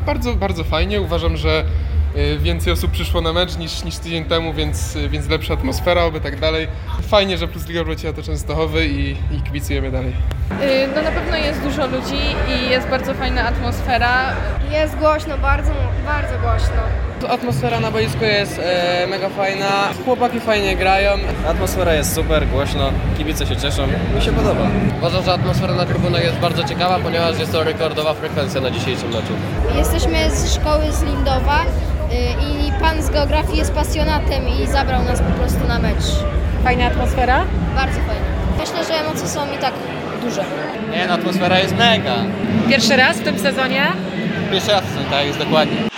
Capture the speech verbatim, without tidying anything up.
bardzo, bardzo fajnie. Uważam, że więcej osób przyszło na mecz niż, niż tydzień temu, więc, więc lepsza atmosfera, oby tak dalej. Fajnie, że Plus Liga wróciła do Częstochowy i, i kibicujemy dalej. No na pewno jest dużo ludzi i jest bardzo fajna atmosfera. Jest głośno, bardzo, bardzo głośno. Atmosfera na boisku jest e, mega fajna, chłopaki fajnie grają. Atmosfera jest super, głośno, kibice się cieszą, mi się podoba. Uważam, że atmosfera na trybunach jest bardzo ciekawa, ponieważ jest to rekordowa frekwencja na dzisiejszym meczu. Jesteśmy z szkoły z Lindowa i pan z geografii jest pasjonatem i zabrał nas po prostu na mecz. Fajna atmosfera? Bardzo fajnie. Myślę, że emocje są i tak duże. Nie, no atmosfera jest mega. Pierwszy raz w tym sezonie? Pierwszy raz, tak jest dokładnie.